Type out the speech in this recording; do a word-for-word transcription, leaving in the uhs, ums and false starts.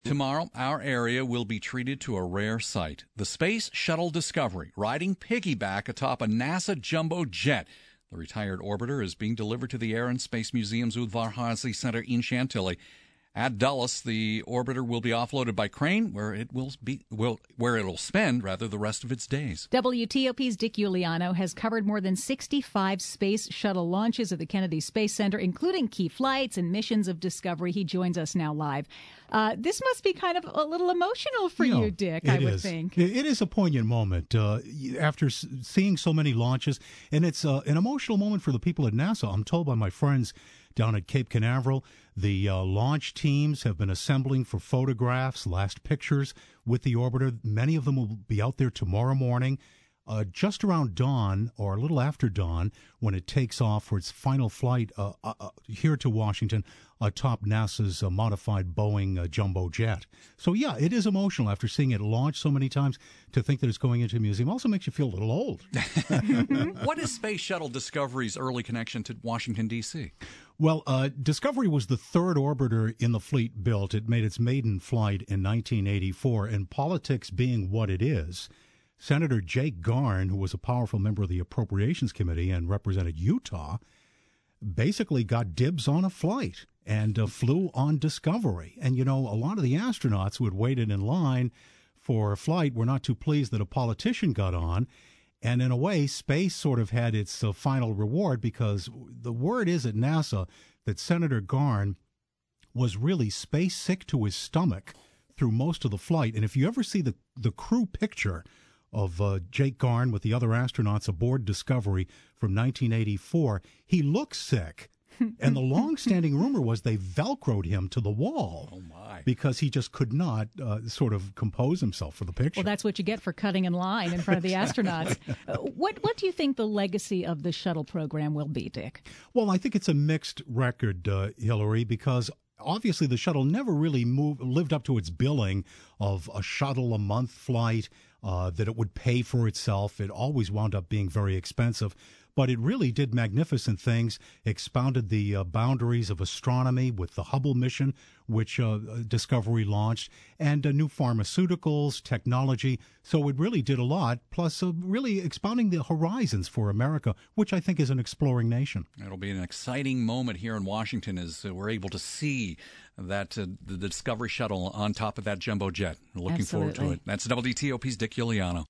Tomorrow, our area will be treated to a rare sight. The Space Shuttle Discovery, riding piggyback atop a NASA jumbo jet. The retired orbiter is being delivered to the Air and Space Museum's Udvar Hazy Center in Chantilly. At Dulles, the orbiter will be offloaded by crane, where it will be will where it will spend rather the rest of its days. W T O P's Dick Uliano has covered more than sixty-five space shuttle launches at the Kennedy Space Center, including key flights and missions of Discovery. He joins us now live. Uh, this must be kind of a little emotional for you, you know, Dick, I would is. think. It is a poignant moment uh, after seeing so many launches, and it's uh, an emotional moment for the people at NASA. I'm told by my friends down at Cape Canaveral, the uh, launch teams have been assembling for photographs, last pictures with the orbiter. Many of them will be out there tomorrow morning, uh, just around dawn or a little after dawn, when it takes off for its final flight uh, uh, here to Washington atop NASA's uh, modified Boeing uh, jumbo jet. So, yeah, it is emotional after seeing it launch so many times. To think that it's going into a museum also makes you feel a little old. What is Space Shuttle Discovery's early connection to Washington, D C? Well, uh, Discovery was the third orbiter in the fleet built. It made its maiden flight in nineteen eighty-four, and politics being what it is, Senator Jake Garn, who was a powerful member of the Appropriations Committee and represented Utah, basically got dibs on a flight and uh, flew on Discovery. And, you know, a lot of the astronauts who had waited in line for a flight were not too pleased that a politician got on. And in a way, space sort of had its uh, final reward, because the word is at NASA that Senator Garn was really space sick to his stomach through most of the flight. And if you ever see the, the crew picture of uh, Jake Garn with the other astronauts aboard Discovery from nineteen eighty-four, he looks sick. And the long-standing rumor was they Velcroed him to the wall. Oh, my. Because he just could not uh, sort of compose himself for the picture. Well, that's what you get for cutting in line in front of the astronauts. Uh, what, what do you think the legacy of the shuttle program will be, Dick? Well, I think it's a mixed record, uh, Hillary, because obviously the shuttle never really moved, lived up to its billing of a shuttle a month flight, uh, that it would pay for itself. It always wound up being very expensive. But it really did magnificent things, expounded the uh, boundaries of astronomy with the Hubble mission, which uh, Discovery launched, and uh, new pharmaceuticals, technology. So it really did a lot, plus uh, really expounding the horizons for America, which I think is an exploring nation. It'll be an exciting moment here in Washington as uh, we're able to see that uh, the Discovery shuttle on top of that jumbo jet. Looking Absolutely. forward to it. That's W T O P's Dick Uliano.